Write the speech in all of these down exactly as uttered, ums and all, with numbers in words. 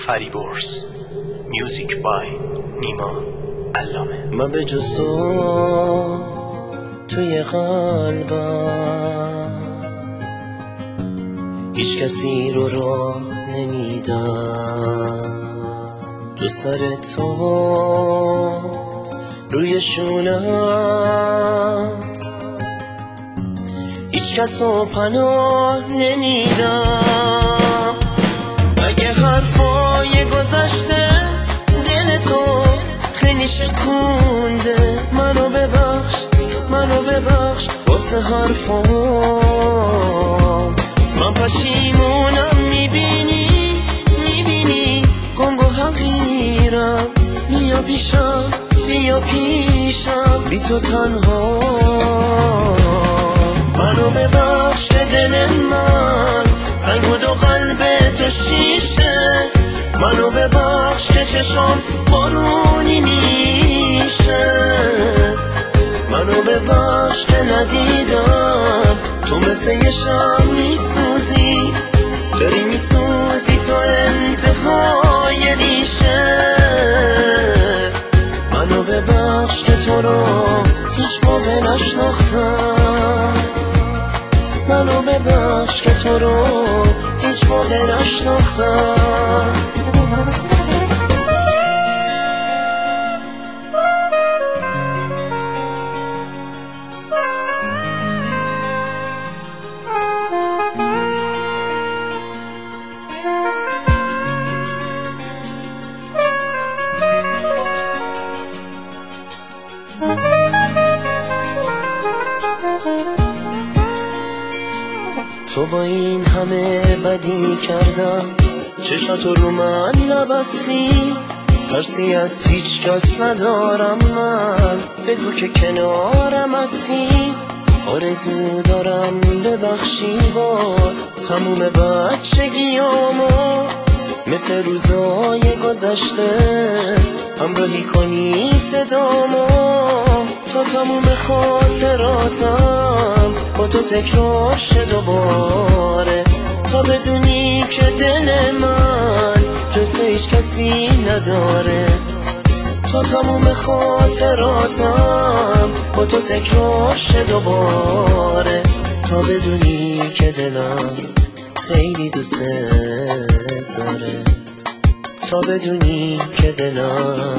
فریبرز. میوزیک بای نیما علامه. من به جز تو توی قلبم هیچ کسی رو راه نمیدم. تو سر تو روی شونم هیچ کس رو پناه نمیدم. اگه حرفای گذشته دل تو خیلی شکونده، منو ببخش منو ببخش واسه حرفام. من پشیمونم، میبینی میبینی گنگ و حقیرم. بیا پیشم بیا پیشم بی تو تنها. منو ببخش که دل من سنگ بود و قلب تو شیشه. منو ببخش که چشام بارونی میشه. منو ببخش که ندیدم تو مثل یه شم میسوزی، داری میسوزی تا انتهای ریشه. منو ببخش که تو رو هیچ موقع نشناختم. منو ببخش که تو رو هیچ موقع نشناختم. تو با این همه بدی کردم، چشاتو رو من نبستی. ترسی از هیچ کس ندارم من، بگو که کنارم هستی. آرزو دارم ببخشی باز تموم بچگیامو، مثل روزای گذشته همراهی کنی صدامو. تا تموم خاطراتم با تو تکرار شه دوباره. تا بدونی که دل من جز هیچ کسی نداره. تا تموم خاطراتم با تو تکرار شه دوباره. تا بدونی که دلم خیلی دوست داره. تا بدونی که دلم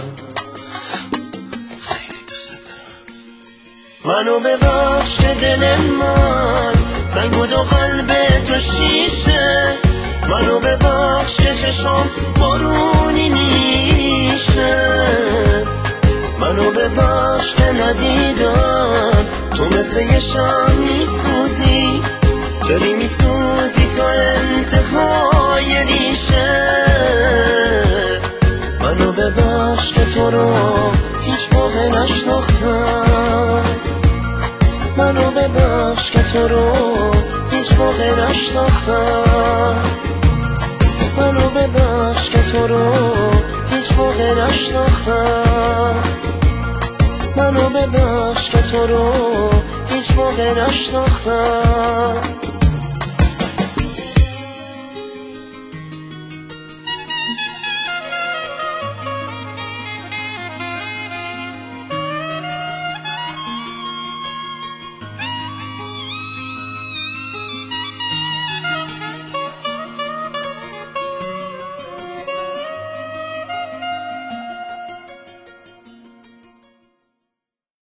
منو ببخش که دل من سنگ بود و قلب تو شیشه. منو ببخش که چشام بارونی میشه. منو ببخش که ندیدم تو مثل یه شم میسوزی، داری میسوزی تا انتهای ریشه. منو ببخش که تو رو هیچ موقع نشناختم. منو ببخش که تو رو هیچ موقع نشناختم. منو ببخش که تو رو هیچ موقع نشناختم. منو ببخش که تو رو هیچ موقع نشناختم.